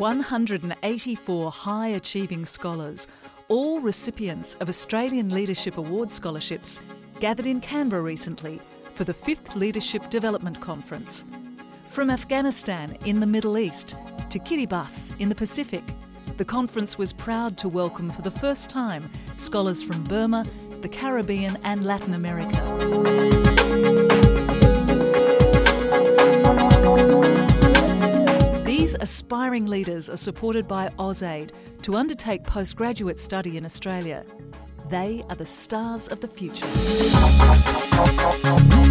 184 high-achieving scholars, all recipients of Australian Leadership Award scholarships, gathered in Canberra recently for the 5th Leadership Development Conference. From Afghanistan in the Middle East to Kiribati in the Pacific, the conference was proud to welcome for the first time scholars from Burma, the Caribbean and Latin America. These aspiring leaders are supported by AusAid to undertake postgraduate study in Australia. They are the stars of the future.